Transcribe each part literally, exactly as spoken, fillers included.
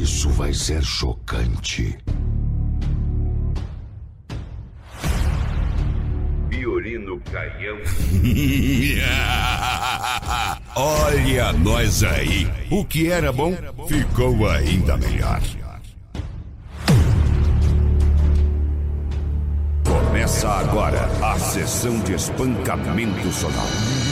Isso vai ser chocante. Fiorino Caião. Olha nós aí. O que era bom ficou ainda melhor. Começa agora a sessão de espancamento sonoro.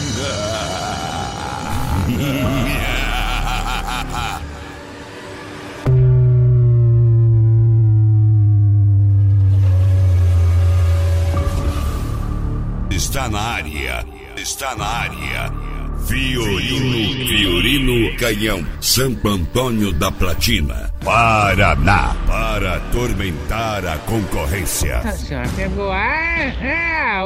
Está na área, está na área. Fiorino, Fiorino Canhão, Santo Antônio da Platina, Paraná, para atormentar a concorrência. Só pegou a...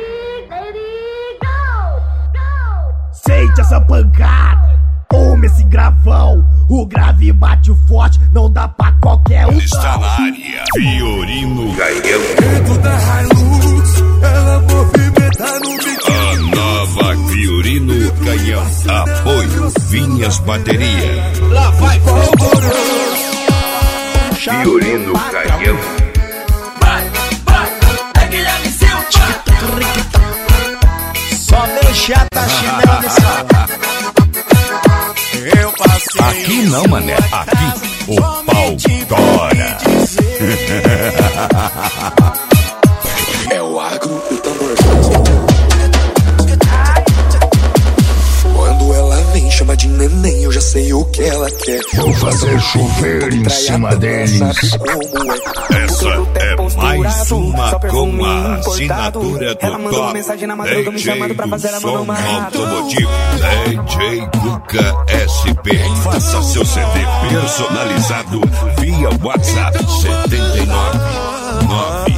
Sente essa pancada, toma esse gravão. O grave bate forte, não dá pra qualquer um. Está na área, Fiorino Caião. Dentro da Hilux, ela movimenta no beat. A nova Fiorino Canhão. Apoio Vinhas Bateria. Lá vai polvoroso. Fiorino Caião. Vai, vai, é Guilherme Silva. Só deixar tá chinelo nesse. Eu passei. Aqui não, mané. Aqui o pau tora. É o agro e o tamborzão. Quando ela vem, chama de neném, eu já sei o que ela quer. Vou fazer chover em cima deles. Essa é mais uma com a assinatura do top D J do som automotivo D J Cuca S P. Faça seu C D personalizado via WhatsApp setenta e nove nove